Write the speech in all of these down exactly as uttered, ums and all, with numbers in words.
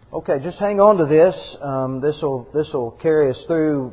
Okay, just hang on to this. Um, this will this will carry us through.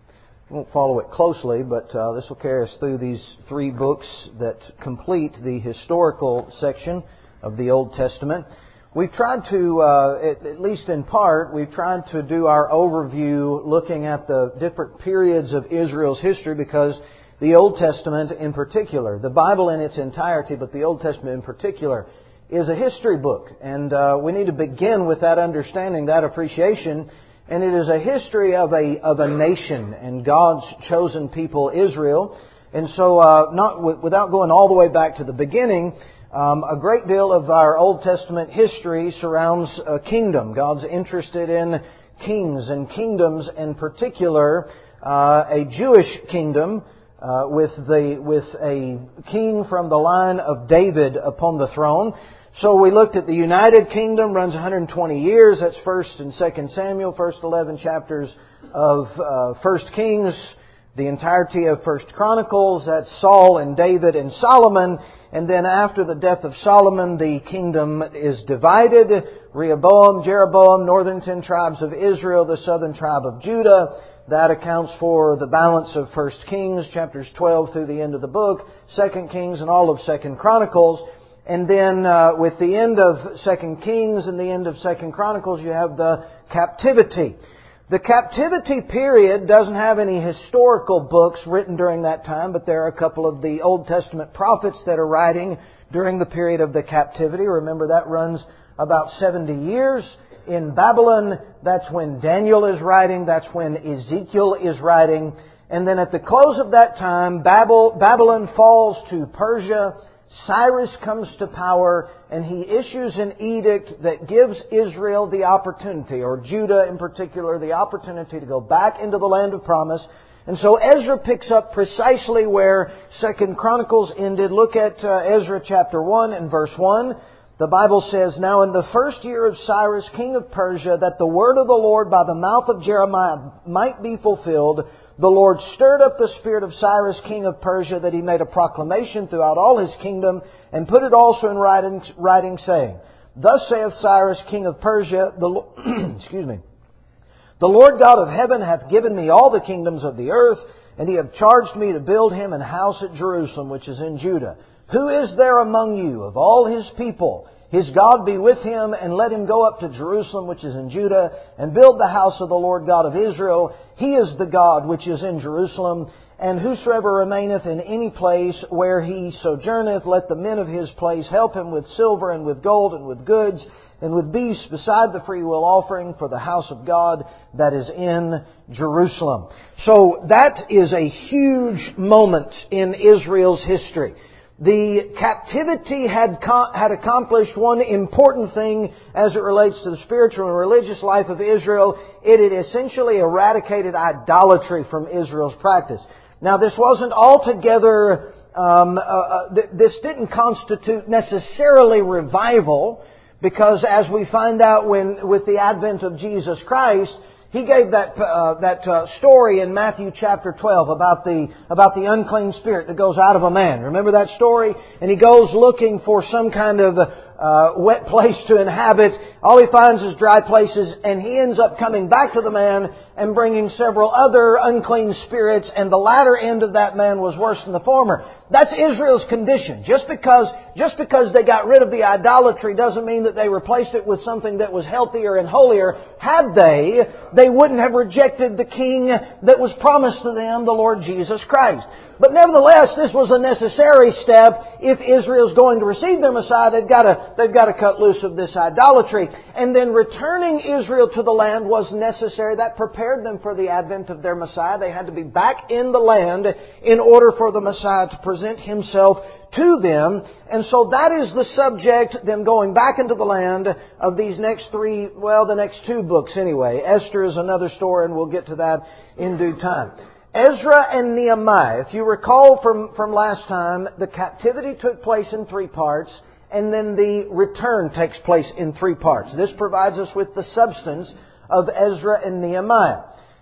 We won't follow it closely, but uh, this will carry us through these three books that complete the historical section of the Old Testament. We've tried to, uh, at, at least in part, we've tried to do our overview looking at the different periods of Israel's history, because the Old Testament in particular, the Bible in its entirety, but the Old Testament in particular, is a history book. And uh, we need to begin with that understanding, that appreciation. And it is a history of a of a nation and God's chosen people, Israel. And so, uh, not w- without going all the way back to the beginning, um, a great deal of our Old Testament history surrounds a kingdom. God's interested in kings and kingdoms, in particular, uh, a Jewish kingdom uh, with the with a king from the line of David upon the throne. So we looked at the United Kingdom, runs one hundred twenty years. That's First and Second Samuel, first eleven chapters of uh, First Kings, the entirety of First Chronicles. That's Saul and David and Solomon. And then after the death of Solomon, the kingdom is divided. Rehoboam, Jeroboam, northern ten tribes of Israel, the southern tribe of Judah. That accounts for the balance of First Kings, chapters twelve through the end of the book, Second Kings, and all of Second Chronicles. And then uh, with the end of Second Kings and the end of Second Chronicles, you have the captivity. The captivity period doesn't have any historical books written during that time, but there are a couple of the Old Testament prophets that are writing during the period of the captivity. Remember, that runs about seventy years. In Babylon, that's when Daniel is writing, that's when Ezekiel is writing. And then at the close of that time, Babylon falls to Persia. Cyrus comes to power, and he issues an edict that gives Israel the opportunity, or Judah in particular, the opportunity to go back into the land of promise. And so Ezra picks up precisely where Second Chronicles ended. Look at uh, Ezra chapter one and verse one. The Bible says, "Now in the first year of Cyrus, king of Persia, that the word of the Lord by the mouth of Jeremiah might be fulfilled, the Lord stirred up the spirit of Cyrus, king of Persia, that he made a proclamation throughout all his kingdom, and put it also in writing, writing saying, Thus saith Cyrus, king of Persia, the excuse me, the Lord God of heaven hath given me all the kingdoms of the earth, and he hath charged me to build him an house at Jerusalem, which is in Judah. Who is there among you of all his people? His God be with him, and let him go up to Jerusalem, which is in Judah, and build the house of the Lord God of Israel. He is the God which is in Jerusalem. And whosoever remaineth in any place where he sojourneth, let the men of his place help him with silver and with gold and with goods and with beasts, beside the freewill offering for the house of God that is in Jerusalem." So that is a huge moment in Israel's history. The captivity had had accomplished one important thing as it relates to the spiritual and religious life of Israel. It had essentially eradicated idolatry from Israel's practice. Now, this wasn't altogether, um, uh, uh, th- this didn't constitute necessarily revival, because as we find out when with the advent of Jesus Christ, He gave that uh, that uh, story in Matthew chapter twelve about the about the unclean spirit that goes out of a man. Remember that story? And he goes looking for some kind of uh, wet place to inhabit. All he finds is dry places, and he ends up coming back to the man and bringing several other unclean spirits, and the latter end of that man was worse than the former. That's Israel's condition. Just because just because they got rid of the idolatry doesn't mean that they replaced it with something that was healthier and holier. Had they, they wouldn't have rejected the King that was promised to them, the Lord Jesus Christ. But nevertheless, this was a necessary step. If Israel's going to receive their Messiah, they've got to, they've got to cut loose of this idolatry. And then returning Israel to the land was necessary. That prepared them for the advent of their Messiah. They had to be back in the land in order for the Messiah to present Himself to them. And so that is the subject, them going back into the land, of these next three, well, the next two books anyway. Esther is another story, and we'll get to that in due time. Ezra and Nehemiah. If you recall from, from last time, the captivity took place in three parts, and then the return takes place in three parts. This provides us with the substance of Ezra and Nehemiah.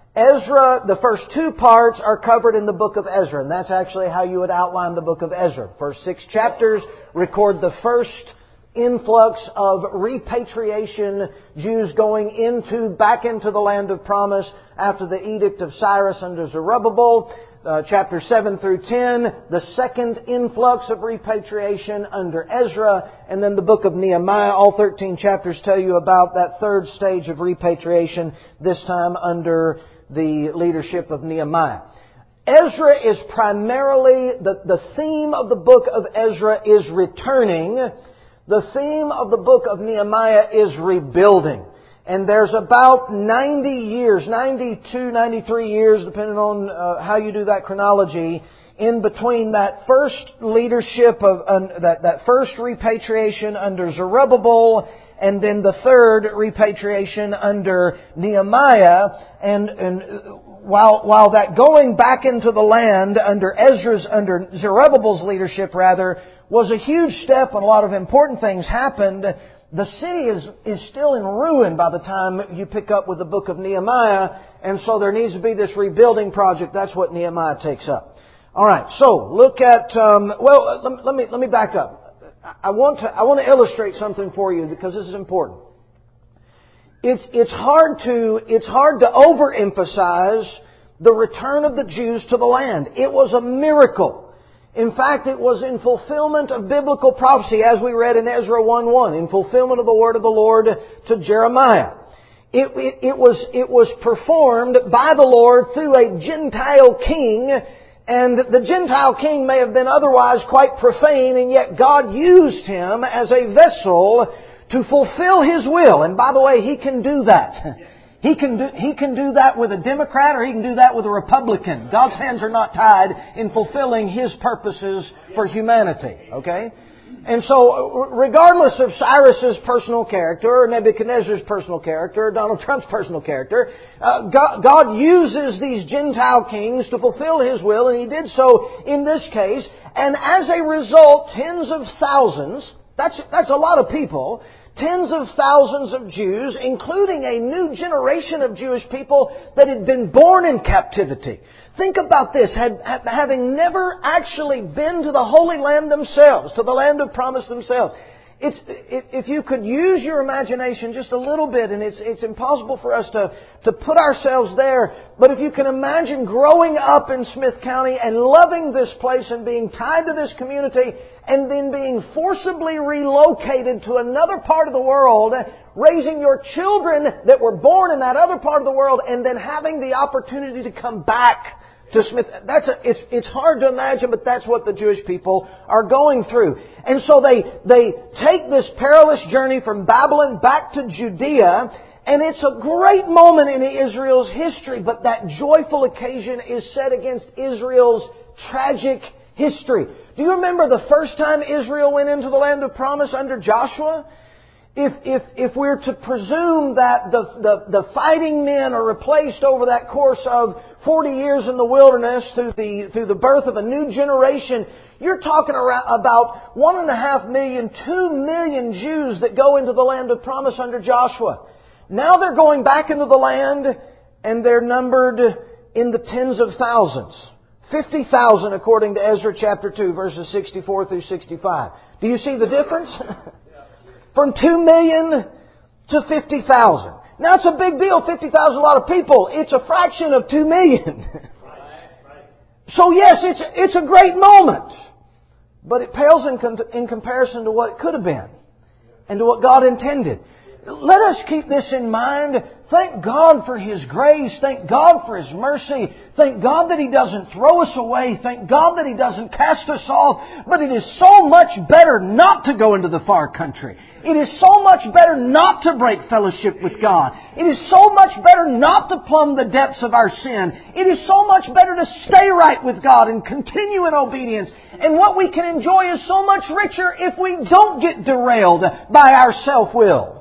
Ezra, the first two parts are covered in the book of Ezra, and that's actually how you would outline the book of Ezra. First six chapters record the first influx of repatriation, Jews going into, back into the land of promise after the edict of Cyrus under Zerubbabel. Uh, chapter seven through ten, the second influx of repatriation under Ezra, and then the book of Nehemiah. All thirteen chapters tell you about that third stage of repatriation, this time under the leadership of Nehemiah. Ezra is primarily, the, the theme of the book of Ezra is returning. The theme of the book of Nehemiah is rebuilding. And there's about ninety years, ninety-two, ninety-three years, depending on uh, how you do that chronology, in between that first leadership of uh, that, that first repatriation under Zerubbabel and then the third repatriation under Nehemiah. And, and while, while that going back into the land under Ezra's, under Zerubbabel's leadership rather, was a huge step and a lot of important things happened, the city is, is still in ruin by the time you pick up with the book of Nehemiah, and so there needs to be this rebuilding project. That's what Nehemiah takes up. All right, so look at, um, well, let, let me let me back up. I want to I want to illustrate something for you because this is important. It's it's hard to it's hard to overemphasize the return of the Jews to the land. It was a miracle. In fact, it was in fulfillment of biblical prophecy, as we read in Ezra one one, in fulfillment of the word of the Lord to Jeremiah. It, it, it was, it was performed by the Lord through a Gentile king, and the Gentile king may have been otherwise quite profane, and yet God used him as a vessel to fulfill His will. And by the way, He can do that. He can do, He can do that with a Democrat or He can do that with a Republican. God's hands are not tied in fulfilling His purposes for humanity. Okay? And so, regardless of Cyrus's personal character, or Nebuchadnezzar's personal character, or Donald Trump's personal character, uh, God, God uses these Gentile kings to fulfill His will, and He did so in this case. And as a result, tens of thousands, that's, that's a lot of people, tens of thousands of Jews, including a new generation of Jewish people that had been born in captivity. Think about this, had, having never actually been to the Holy Land themselves, to the land of promise themselves. It's, if you could use your imagination just a little bit, and it's, it's impossible for us to, to put ourselves there, but if you can imagine growing up in Smith County and loving this place and being tied to this community and then being forcibly relocated to another part of the world, raising your children that were born in that other part of the world, and then having the opportunity to come back to Smith. That's a, it's, it's hard to imagine, but that's what the Jewish people are going through. And so they, they take this perilous journey from Babylon back to Judea, and it's a great moment in Israel's history, but that joyful occasion is set against Israel's tragic history. Do you remember the first time Israel went into the land of promise under Joshua? If, if, if we're to presume that the, the, the fighting men are replaced over that course of forty years in the wilderness through the, through the birth of a new generation, you're talking around about one and a half million, two million Jews that go into the land of promise under Joshua. Now they're going back into the land, and they're numbered in the tens of thousands. fifty thousand according to Ezra chapter two, verses sixty-four through sixty-five. Do you see the difference? From two million to fifty thousand. Now it's a big deal. fifty thousand is a lot of people. It's a fraction of two million. So yes, it's, it's a great moment. But it pales in, com- in comparison to what it could have been. And to what God intended. Let us keep this in mind. Thank God for His grace. Thank God for His mercy. Thank God that He doesn't throw us away. Thank God that He doesn't cast us off. But it is so much better not to go into the far country. It is so much better not to break fellowship with God. It is so much better not to plumb the depths of our sin. It is so much better to stay right with God and continue in obedience. And what we can enjoy is so much richer if we don't get derailed by our self-will.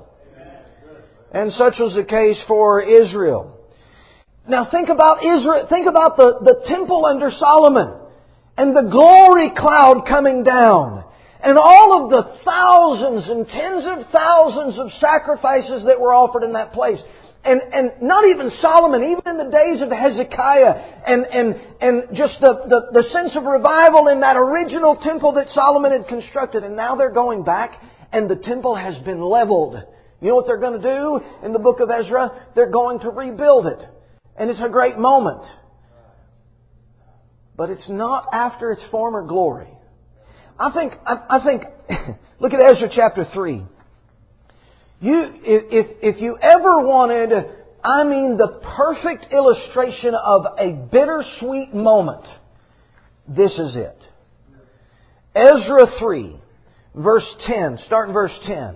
And such was the case for Israel. Now think about Israel. Think about the, the temple under Solomon and the glory cloud coming down and all of the thousands and tens of thousands of sacrifices that were offered in that place. And, and not even Solomon, even in the days of Hezekiah and, and, and just the, the, the sense of revival in that original temple that Solomon had constructed. And now they're going back and the temple has been leveled. You know what they're going to do in the book of Ezra? They're going to rebuild it. And it's a great moment. But it's not after its former glory. I think, I, I think, look at Ezra chapter three. You, if, if you ever wanted, I mean the perfect illustration of a bittersweet moment, this is it. Ezra three, verse ten, start in verse ten.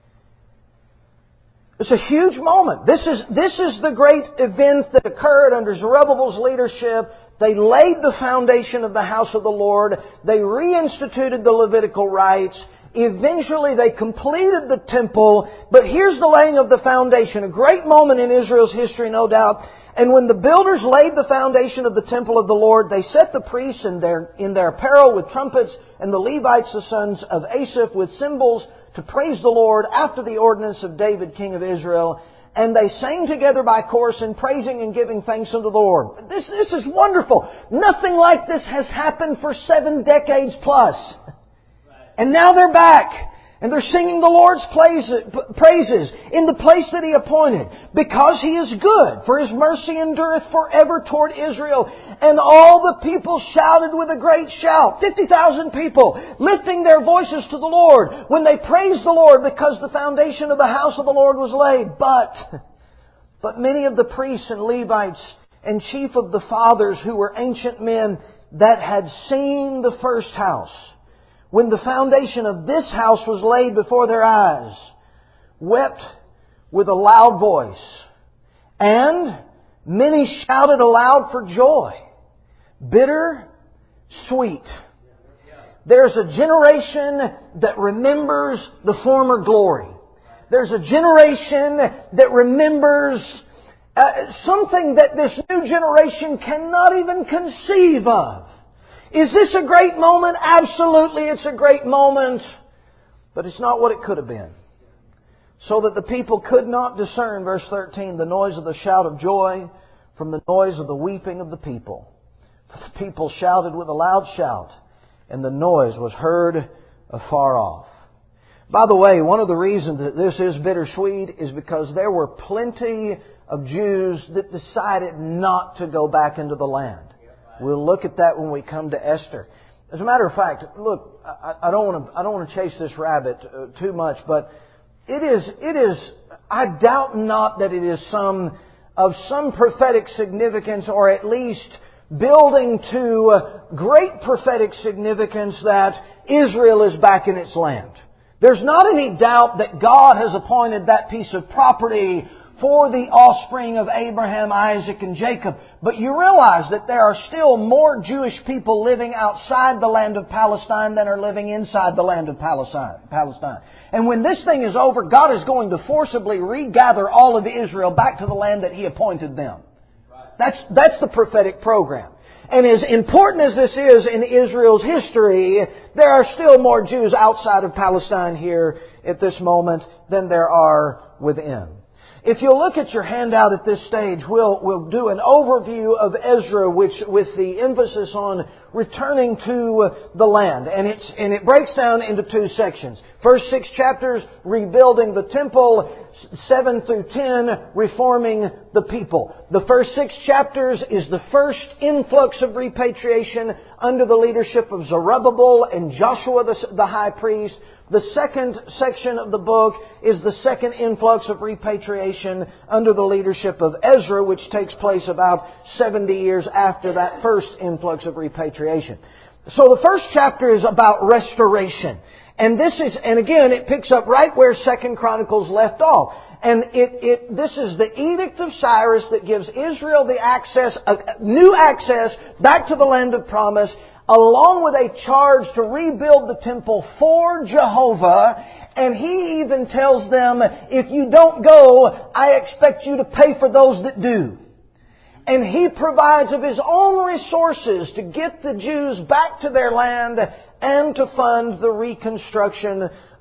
It's a huge moment. This is, this is the great event that occurred under Zerubbabel's leadership. They laid the foundation of the house of the Lord. They reinstituted the Levitical rites. Eventually they completed the temple. But here's the laying of the foundation. A great moment in Israel's history, no doubt. And when the builders laid the foundation of the temple of the Lord, they set the priests in their, in their apparel with trumpets, and the Levites, the sons of Asaph, with cymbals, to praise the Lord after the ordinance of David, king of Israel. And they sang together by chorus in praising and giving thanks unto the Lord. This, this is wonderful. Nothing like this has happened for seven decades plus. And now they're back. And they're singing the Lord's praises in the place that He appointed. Because He is good, for His mercy endureth forever toward Israel. And all the people shouted with a great shout. fifty thousand people lifting their voices to the Lord when they praised the Lord because the foundation of the house of the Lord was laid. But, but many of the priests and Levites and chief of the fathers who were ancient men that had seen the first house, when the foundation of this house was laid before their eyes, wept with a loud voice, and many shouted aloud for joy. Bitter, sweet. There's a generation that remembers the former glory. There's a generation that remembers uh, something that this new generation cannot even conceive of. Is this a great moment? Absolutely, it's a great moment. But it's not what it could have been. So that the people could not discern, verse thirteen, the noise of the shout of joy from the noise of the weeping of the people. For the people shouted with a loud shout, and the noise was heard afar off. By the way, one of the reasons that this is bittersweet is because there were plenty of Jews that decided not to go back into the land. We'll look at that when we come to Esther. As a matter of fact, look, I, I don't want to I don't want to chase this rabbit uh, too much, but it is it is I doubt not that it is some of some prophetic significance, or at least building to uh, great prophetic significance, that Israel is back in its land. There's not any doubt that God has appointed that piece of property for the offspring of Abraham, Isaac, and Jacob. But you realize that there are still more Jewish people living outside the land of Palestine than are living inside the land of Palestine. And when this thing is over, God is going to forcibly regather all of Israel back to the land that He appointed them. That's, that's the prophetic program. And as important as this is in Israel's history, there are still more Jews outside of Palestine here at this moment than there are within. If you'll look at your handout at this stage, we'll, we'll do an overview of Ezra, which, with the emphasis on returning to the land. And it's, and it breaks down into two sections. First six chapters, rebuilding the temple. Seven through ten, reforming the people. The first six chapters is the first influx of repatriation under the leadership of Zerubbabel and Joshua the, the high priest. The second section of the book is the second influx of repatriation under the leadership of Ezra, which takes place about seventy years after that first influx of repatriation. So the first chapter is about restoration. And this is, and again, it picks up right where Second Chronicles left off. And it, it, this is the edict of Cyrus that gives Israel the access, uh, new access back to the land of promise, along with a charge to rebuild the temple for Jehovah. And he even tells them, if you don't go, I expect you to pay for those that do. And he provides of his own resources to get the Jews back to their land and to fund the reconstruction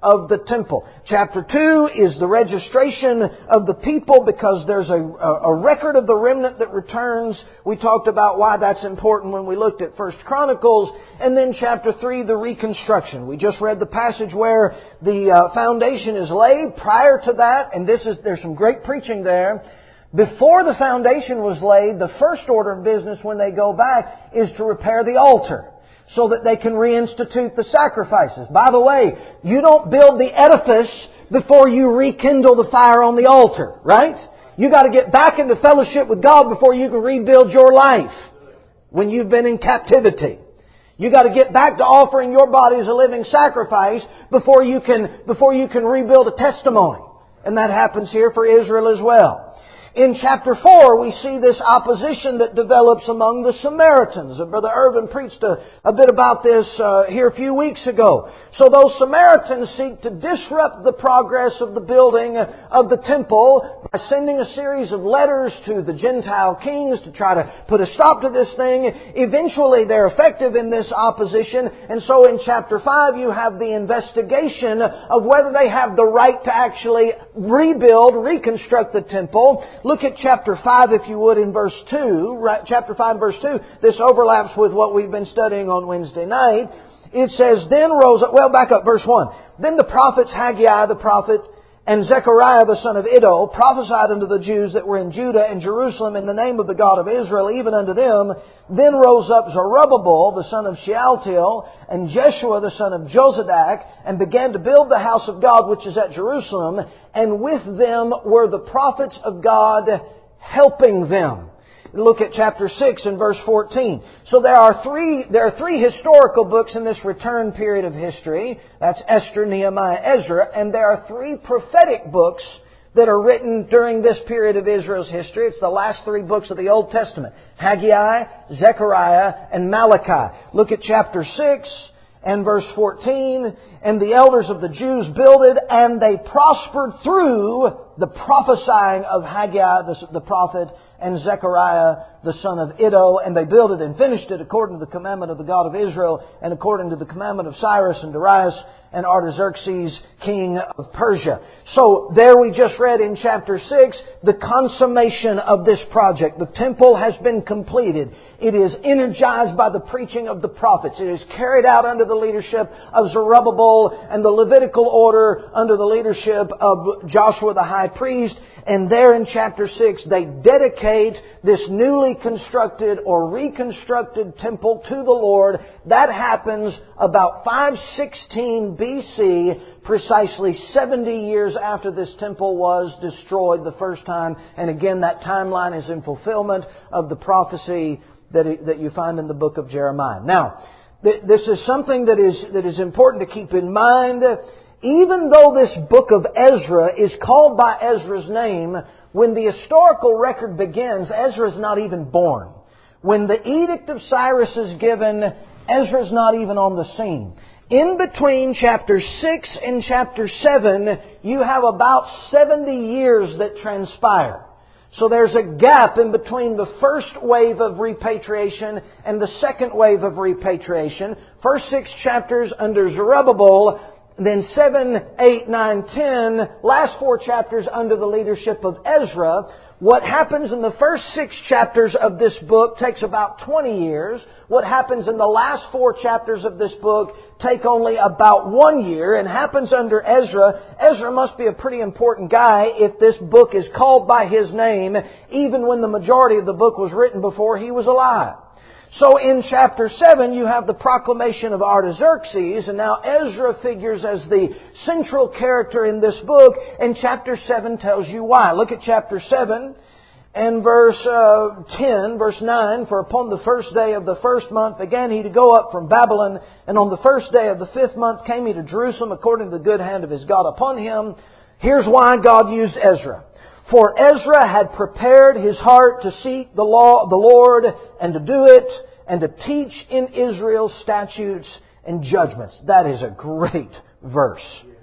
of the temple. Chapter two is the registration of the people because there's a, a record of the remnant that returns. We talked about why that's important when we looked at First Chronicles. And then chapter three, the reconstruction. We just read the passage where the uh, foundation is laid. Prior to that, and this is there's some great preaching there, before the foundation was laid, the first order of business when they go back is to repair the altar, so that they can reinstitute the sacrifices. By the way, you don't build the edifice before you rekindle the fire on the altar, right? You got to get back into fellowship with God before you can rebuild your life when you've been in captivity. You got to get back to offering your body as a living sacrifice before you can before you can rebuild a testimony. And that happens here for Israel as well. In chapter four, we see this opposition that develops among the Samaritans. Brother Irvin preached a, a bit about this uh, here a few weeks ago. So those Samaritans seek to disrupt the progress of the building of the temple by sending a series of letters to the Gentile kings to try to put a stop to this thing. Eventually, they're effective in this opposition. And so in chapter five, you have the investigation of whether they have the right to actually rebuild, reconstruct the temple. Look at chapter five, if you would, in verse two. Right, chapter five, verse two. This overlaps with what we've been studying on Wednesday night. It says, Then rose up... Well, back up, verse one. Then the prophets Haggai the prophet and Zechariah the son of Iddo prophesied unto the Jews that were in Judah and Jerusalem in the name of the God of Israel, even unto them. Then rose up Zerubbabel the son of Shealtiel and Jeshua the son of Jozadak, and began to build the house of God which is at Jerusalem, and with them were the prophets of God helping them. Look at chapter six and verse fourteen. So there are three, there are three historical books in this return period of history. That's Esther, Nehemiah, Ezra. And there are three prophetic books that are written during this period of Israel's history. It's the last three books of the Old Testament. Haggai, Zechariah, and Malachi. Look at chapter six and verse fourteen. And the elders of the Jews builded, and they prospered through the prophesying of Haggai, the, the prophet, and Zechariah, the son of Iddo. And they built it and finished it according to the commandment of the God of Israel, and according to the commandment of Cyrus and Darius and Artaxerxes, king of Persia. So there we just read in chapter six, the consummation of this project. The temple has been completed. It is energized by the preaching of the prophets. It is carried out under the leadership of Zerubbabel and the Levitical order under the leadership of Joshua the high priest. And there in chapter six, they dedicate this newly constructed or reconstructed temple to the Lord. That happens about five sixteen B C, precisely seventy years after this temple was destroyed the first time. And again, that timeline is in fulfillment of the prophecy that, it, that you find in the book of Jeremiah. Now, th- this is something that is, that is important to keep in mind. Even though this book of Ezra is called by Ezra's name, when the historical record begins, Ezra's not even born. When the Edict of Cyrus is given, Ezra's not even on the scene. In between chapter six and chapter seven, you have about seventy years that transpire. So there's a gap in between the first wave of repatriation and the second wave of repatriation. First six chapters under Zerubbabel, then seven, eight, nine, ten, last four chapters under the leadership of Ezra. What happens in the first six chapters of this book takes about twenty years. What happens in the last four chapters of this book take only about one year and happens under Ezra. Ezra must be a pretty important guy if this book is called by his name, even when the majority of the book was written before he was alive. So in chapter seven, you have the proclamation of Artaxerxes, and now Ezra figures as the central character in this book, and chapter seven tells you why. Look at chapter seven and verse uh, ten, verse nine. For upon the first day of the first month began he to go up from Babylon, and on the first day of the fifth month came he to Jerusalem according to the good hand of his God upon him. Here's why God used Ezra. For Ezra had prepared his heart to seek the law of the Lord and to do it and to teach in Israel statutes and judgments. That is a great verse.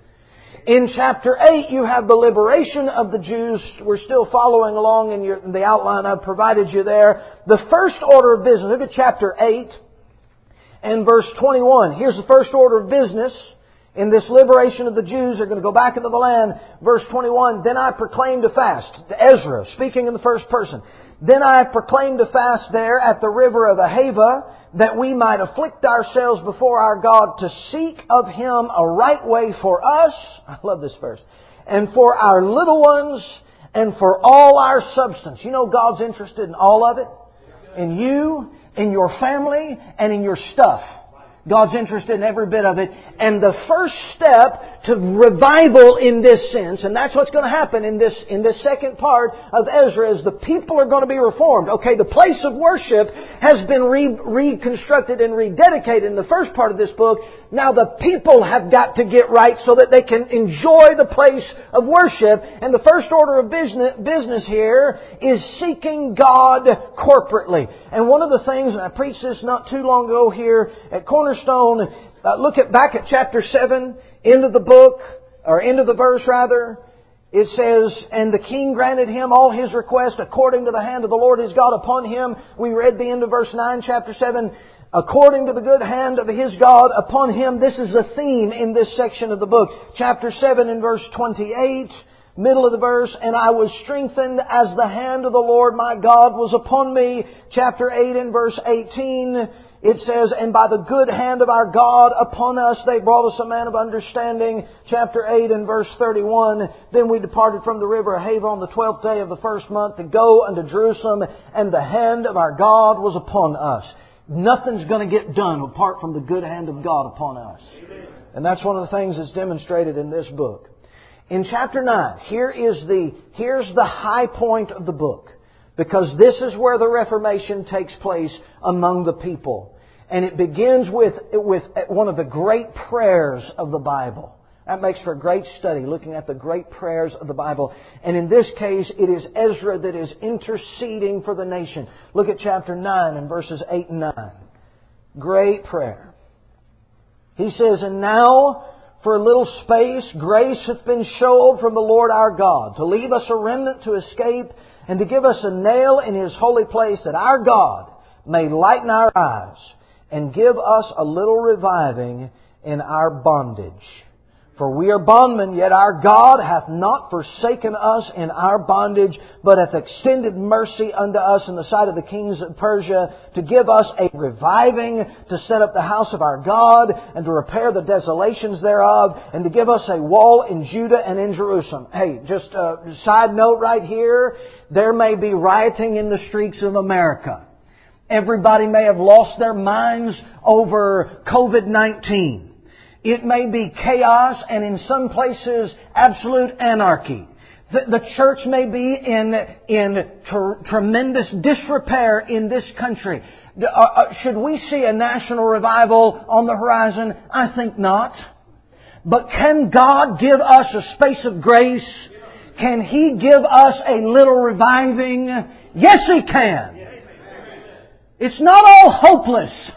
In chapter eight, you have the liberation of the Jews. We're still following along in, your, in the outline I've provided you there. The first order of business. Look at chapter eight and verse twenty-one. Here's the first order of business. In this liberation of the Jews, they're going to go back into the land. Verse twenty-one, then I proclaimed a fast. Ezra, speaking in the first person. Then I proclaimed a fast there at the river of Ahava, that we might afflict ourselves before our God to seek of Him a right way for us. I love this verse. And for our little ones, and for all our substance. You know God's interested in all of it. In you, in your family, and in your stuff. God's interested in every bit of it. And the first step to revival in this sense, and that's what's going to happen in this in this second part of Ezra, is the people are going to be reformed. Okay, the place of worship has been re- reconstructed and rededicated in the first part of this book. Now the people have got to get right so that they can enjoy the place of worship. And the first order of business, business here is seeking God corporately. And one of the things, and I preached this not too long ago here at Cornerstone, uh, look at back at chapter seven, end of the book, or end of the verse rather. It says, and the king granted him all his requests according to the hand of the Lord his God upon him. We read the end of verse nine, chapter seven. According to the good hand of his God upon him. This is a theme in this section of the book. Chapter seven and verse twenty-eight, middle of the verse. And I was strengthened as the hand of the Lord my God was upon me. Chapter eight and verse eighteen, it says, and by the good hand of our God upon us they brought us a man of understanding. Chapter eight and verse thirty-one, then we departed from the river Ahava on the twelfth day of the first month to go unto Jerusalem, and the hand of our God was upon us. Nothing's going to get done apart from the good hand of God upon us. Amen. And that's one of the things that's demonstrated in this book. In chapter nine, here is the, here's the high point of the book. Because this is where the Reformation takes place among the people. And it begins with, with one of the great prayers of the Bible. That makes for a great study, looking at the great prayers of the Bible. And in this case, it is Ezra that is interceding for the nation. Look at chapter nine and verses eight and nine. Great prayer. He says, and now for a little space grace hath been showed from the Lord our God, to leave us a remnant to escape, and to give us a nail in His holy place, that our God may lighten our eyes, and give us a little reviving in our bondage. For we are bondmen, yet our God hath not forsaken us in our bondage, but hath extended mercy unto us in the sight of the kings of Persia, to give us a reviving, to set up the house of our God, and to repair the desolations thereof, and to give us a wall in Judah and in Jerusalem. Hey, just a side note right here, there may be rioting in the streets of America. Everybody may have lost their minds over covid nineteen. It may be chaos and in some places absolute anarchy. The, the church may be in, in tr- tremendous disrepair in this country. Uh, uh, should we see a national revival on the horizon? I think not. But can God give us a space of grace? Can He give us a little reviving? Yes, He can. It's not all hopeless.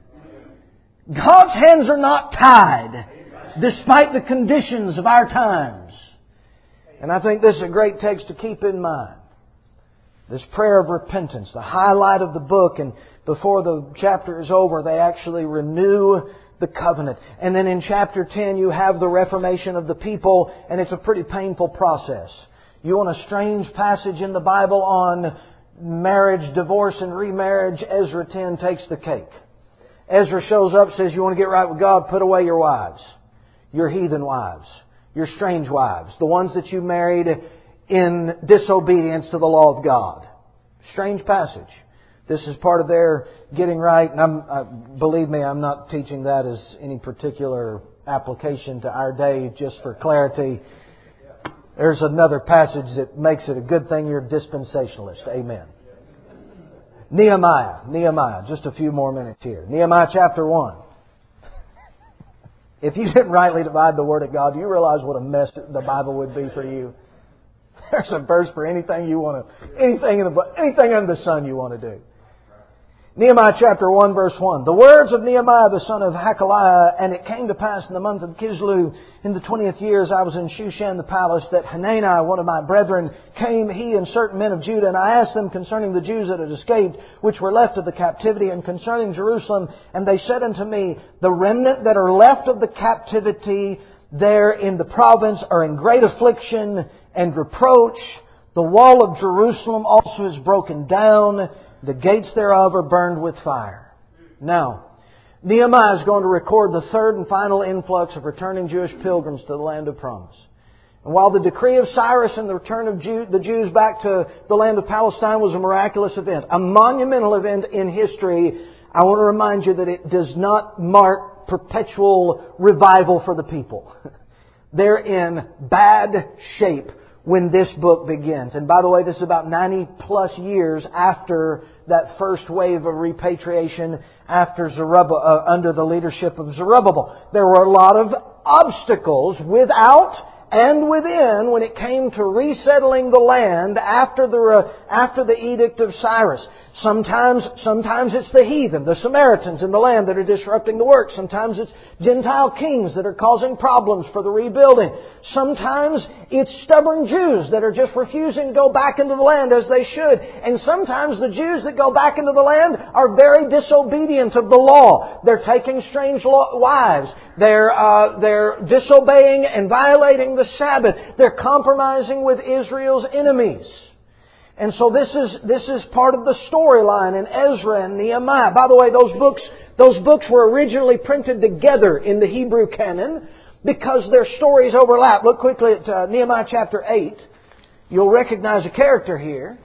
God's hands are not tied, despite the conditions of our times. And I think this is a great text to keep in mind. This prayer of repentance, the highlight of the book, and before the chapter is over, they actually renew the covenant. And then in chapter ten, you have the reformation of the people, and it's a pretty painful process. You want a strange passage in the Bible on marriage, divorce, and remarriage? Ezra ten takes the cake. Ezra shows up, says, you want to get right with God, put away your wives. Your heathen wives. Your strange wives. The ones that you married in disobedience to the law of God. Strange passage. This is part of their getting right. And I'm, uh, believe me, I'm not teaching that as any particular application to our day, just for clarity. There's another passage that makes it a good thing you're a dispensationalist. Amen. Nehemiah. Nehemiah. Just a few more minutes here. Nehemiah chapter one. If you didn't rightly divide the Word of God, do you realize what a mess the Bible would be for you? There's a verse for anything you want to, anything in the, anything under the sun you want to do. Nehemiah chapter one verse one. The words of Nehemiah the son of Hakaliah, and it came to pass in the month of Kislev, in the twentieth year, as I was in Shushan the palace, that Hanani, one of my brethren, came, he and certain men of Judah, and I asked them concerning the Jews that had escaped, which were left of the captivity, and concerning Jerusalem, and they said unto me, the remnant that are left of the captivity there in the province are in great affliction and reproach. The wall of Jerusalem also is broken down. The gates thereof are burned with fire. Now, Nehemiah is going to record the third and final influx of returning Jewish pilgrims to the land of promise. And while the decree of Cyrus and the return of Jew, the Jews back to the land of Palestine was a miraculous event, a monumental event in history, I want to remind you that it does not mark perpetual revival for the people. They're in bad shape when this book begins. And by the way, this is about ninety plus years after that first wave of repatriation after Zerubbabel, uh, under the leadership of Zerubbabel. There were a lot of obstacles without and within when it came to resettling the land after the uh, after the edict of Cyrus. Sometimes, sometimes it's the heathen, the Samaritans in the land that are disrupting the work. Sometimes it's Gentile kings that are causing problems for the rebuilding. Sometimes it's stubborn Jews that are just refusing to go back into the land as they should. And sometimes the Jews that go back into the land are very disobedient of the law. They're taking strange wives. They're, uh, they're disobeying and violating the Sabbath. They're compromising with Israel's enemies. And so this is, this is part of the storyline in Ezra and Nehemiah. By the way, those books, those books were originally printed together in the Hebrew canon because their stories overlap. Look quickly at uh, Nehemiah chapter eight. You'll recognize a character here.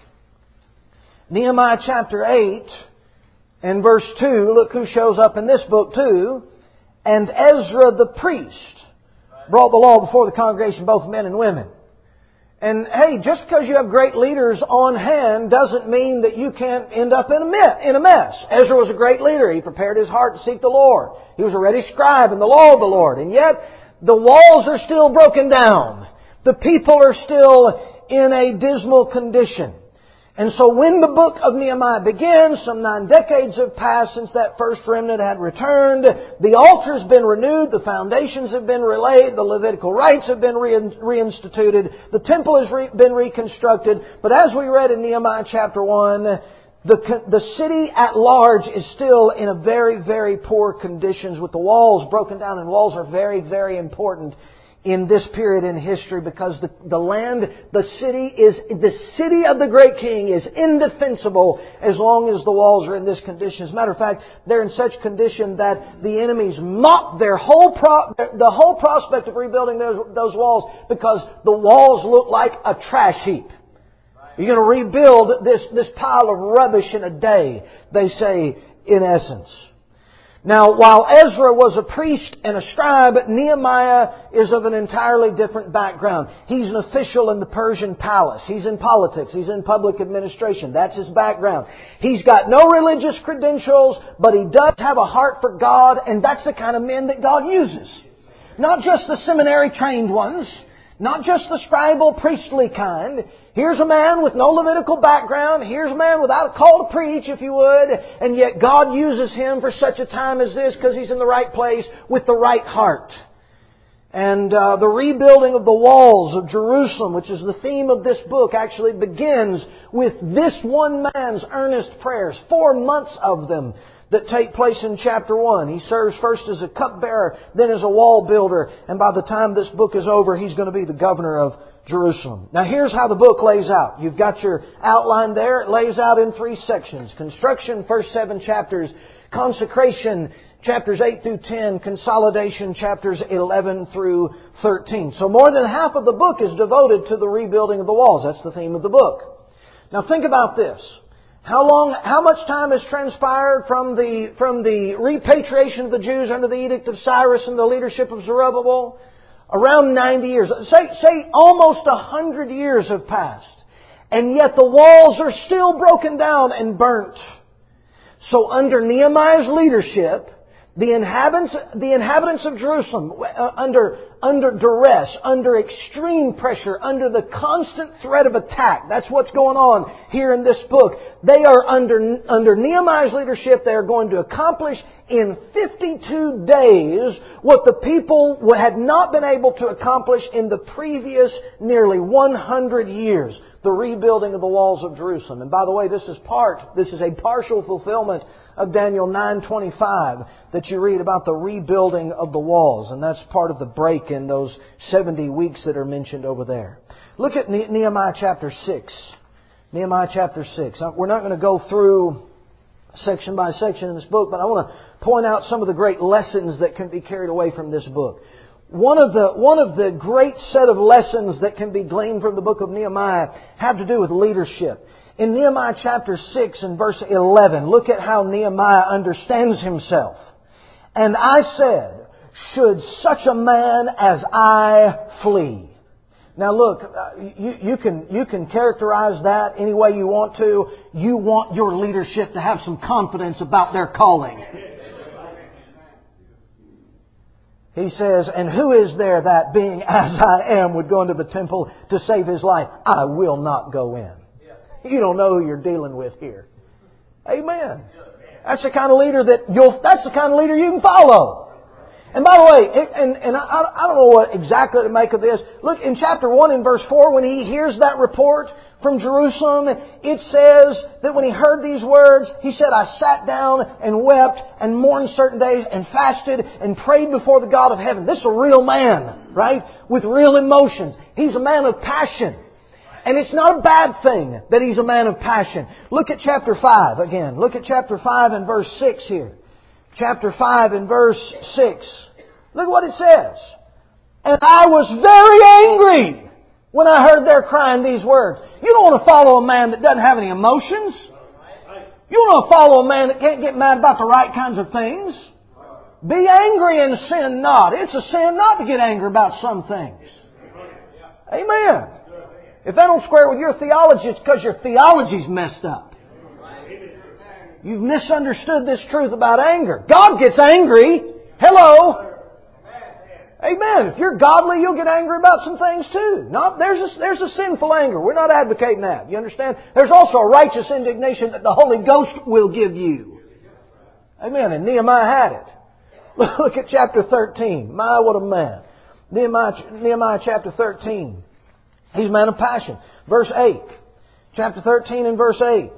Nehemiah chapter eight and verse two, look who shows up in this book too. And Ezra the priest brought the law before the congregation, both men and women. And hey, just because you have great leaders on hand doesn't mean that you can't end up in a mess. Ezra was a great leader. He prepared his heart to seek the Lord. He was a ready scribe in the law of the Lord. And yet, the walls are still broken down. The people are still in a dismal condition. And so when the book of Nehemiah begins, some nine decades have passed since that first remnant had returned. The altar's been renewed. The foundations have been relaid. The Levitical rites have been reinstituted. The temple has re- been reconstructed. But as we read in Nehemiah chapter one, the, the city at large is still in a very, very poor conditions with the walls broken down. And walls are very, very important in this period in history because the, the land, the city is, the city of the great king is indefensible as long as the walls are in this condition. As a matter of fact, they're in such condition that the enemies mock their whole pro, the whole prospect of rebuilding those, those walls because the walls look like a trash heap. You're going to rebuild this, this pile of rubbish in a day, they say in essence. Now, while Ezra was a priest and a scribe, Nehemiah is of an entirely different background. He's an official in the Persian palace. He's in politics. He's in public administration. That's his background. He's got no religious credentials, but he does have a heart for God, and that's the kind of men that God uses. Not just the seminary-trained ones, not just the scribal, priestly kind. Here's a man with no Levitical background. Here's a man without a call to preach, if you would. And yet God uses him for such a time as this because he's in the right place with the right heart. And uh, the rebuilding of the walls of Jerusalem, which is the theme of this book, actually begins with this one man's earnest prayers. Four months of them that take place in chapter one. He serves first as a cupbearer, then as a wall builder. And by the time this book is over, he's going to be the governor of Jerusalem. Now here's how the book lays out. You've got your outline there. It lays out in three sections. Construction, first seven chapters. Consecration, chapters eight through ten. Consolidation, chapters eleven through thirteen. So more than half of the book is devoted to the rebuilding of the walls. That's the theme of the book. Now think about this. How long, how much time has transpired from the, from the repatriation of the Jews under the edict of Cyrus and the leadership of Zerubbabel? Around ninety years. Say, say almost a hundred years have passed. And yet the walls are still broken down and burnt. So under Nehemiah's leadership, The inhabitants, the inhabitants of Jerusalem, uh, under, under duress, under extreme pressure, under the constant threat of attack. That's what's going on here in this book. They are under, under Nehemiah's leadership, they are going to accomplish in fifty-two days what the people had not been able to accomplish in the previous nearly one hundred years. The rebuilding of the walls of Jerusalem. And by the way, this is part, this is a partial fulfillment of Daniel nine twenty-five that you read about the rebuilding of the walls. And that's part of the break in those seventy weeks that are mentioned over there. Look at Nehemiah chapter six. Nehemiah chapter six. We're not going to go through section by section in this book, but I want to point out some of the great lessons that can be carried away from this book. One of the, one of the great set of lessons that can be gleaned from the book of Nehemiah have to do with leadership. In Nehemiah chapter six and verse eleven, look at how Nehemiah understands himself. And I said, should such a man as I flee? Now look, you, you can, you can characterize that any way you want to. You want your leadership to have some confidence about their calling. He says, and who is there that being as I am would go into the temple to save his life? I will not go in. You don't know who you're dealing with here. Amen. That's the kind of leader that you'll, that's the kind of leader you can follow. And by the way, and, and I, I don't know what exactly to make of this. Look, in chapter one in verse four, when he hears that report from Jerusalem, it says that when he heard these words, he said, I sat down and wept and mourned certain days and fasted and prayed before the God of heaven. This is a real man, right? With real emotions. He's a man of passion. And it's not a bad thing that he's a man of passion. Look at chapter five again. Look at chapter five and verse six here. Chapter five and verse six. Look what it says. And I was very angry when I heard their crying these words. You don't want to follow a man that doesn't have any emotions. You don't want to follow a man that can't get mad about the right kinds of things. Be angry and sin not. It's a sin not to get angry about some things. Amen. If that don't square with your theology, it's because your theology's messed up. You've misunderstood this truth about anger. God gets angry. Hello. Amen. If you're godly, you'll get angry about some things too. Not, there's a, there's a sinful anger. We're not advocating that. You understand? There's also a righteous indignation that the Holy Ghost will give you. Amen. And Nehemiah had it. Look at chapter thirteen. My, what a man. Nehemiah, Nehemiah chapter thirteen. He's a man of passion. Verse eight. Chapter thirteen and verse eight.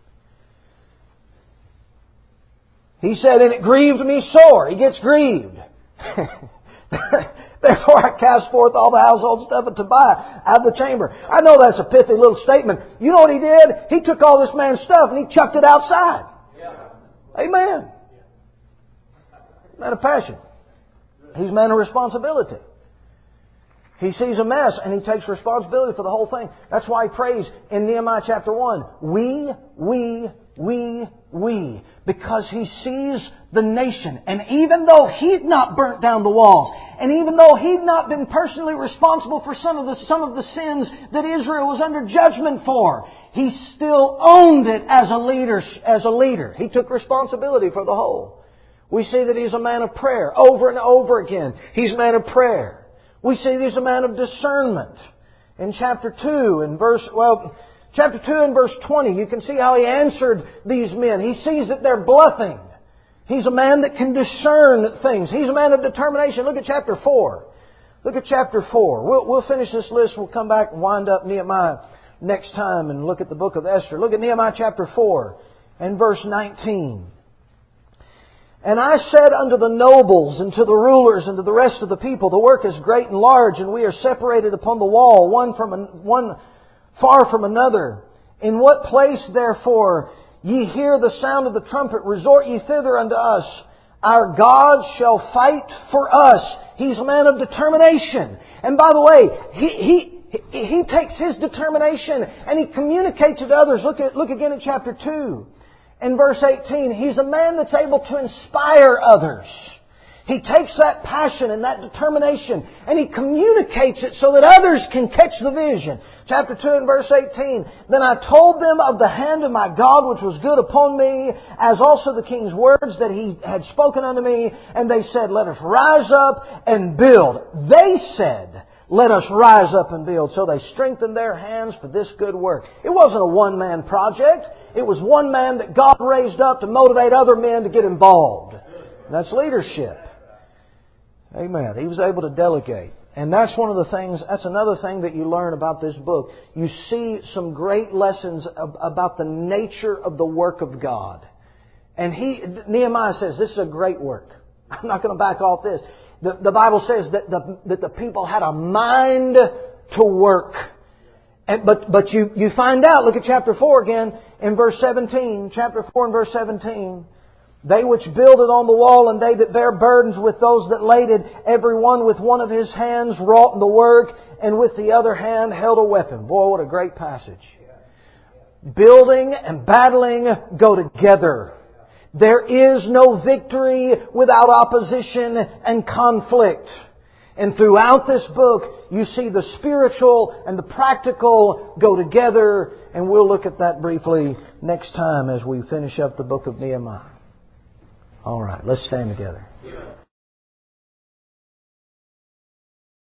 He said, and it grieved me sore. He gets grieved. Therefore I cast forth all the household stuff of Tobiah out of the chamber. I know that's a pithy little statement. You know what he did? He took all this man's stuff and he chucked it outside. Yeah. Amen. Man of passion. He's a man of responsibility. He sees a mess and he takes responsibility for the whole thing. That's why he prays in Nehemiah chapter one. We, we, we, we. Because he sees the nation. And even though he'd not burnt down the walls, and even though he'd not been personally responsible for some of the, some of the sins that Israel was under judgment for, he still owned it as a leader, as a leader. He took responsibility for the whole. We see that he's a man of prayer. Over and over again, he's a man of prayer. We see that he's a man of discernment. In chapter two, in verse, well, chapter two and verse twenty, you can see how he answered these men. He sees that they're bluffing. He's a man that can discern things. He's a man of determination. Look at chapter four. Look at chapter four. We'll, we'll finish this list. We'll come back and wind up Nehemiah next time and look at the book of Esther. Look at Nehemiah chapter four and verse nineteen. And I said unto the nobles and to the rulers and to the rest of the people, the work is great and large, and we are separated upon the wall, one from an, one far from another. In what place, therefore, ye hear the sound of the trumpet, resort ye thither unto us. Our God shall fight for us. He's a man of determination. And by the way, he, he, he takes his determination and he communicates it to others. Look at, look again at chapter two. In verse eighteen, he's a man that's able to inspire others. He takes that passion and that determination and He communicates it so that others can catch the vision. Chapter two and verse eighteen. Then I told them of the hand of my God which was good upon me, as also the king's words that he had spoken unto me. And they said, let us rise up and build. They said, let us rise up and build. So they strengthened their hands for this good work. It wasn't a one-man project. It was one man that God raised up to motivate other men to get involved. That's leadership. Amen. He was able to delegate. And that's one of the things, that's another thing that you learn about this book. You see some great lessons about the nature of the work of God. And he, Nehemiah says, this is a great work. I'm not going to back off this. The, the Bible says that the, that the people had a mind to work. And, but but you, you find out, look at chapter four again, in verse seventeen. Chapter four and verse seventeen. They which builded on the wall, and they that bear burdens with those that laded, every one with one of his hands wrought in the work, and with the other hand held a weapon. Boy, what a great passage. Building and battling go together. There is no victory without opposition and conflict. And throughout this book, you see the spiritual and the practical go together, and we'll look at that briefly next time as we finish up the book of Nehemiah. All right, let's stand together.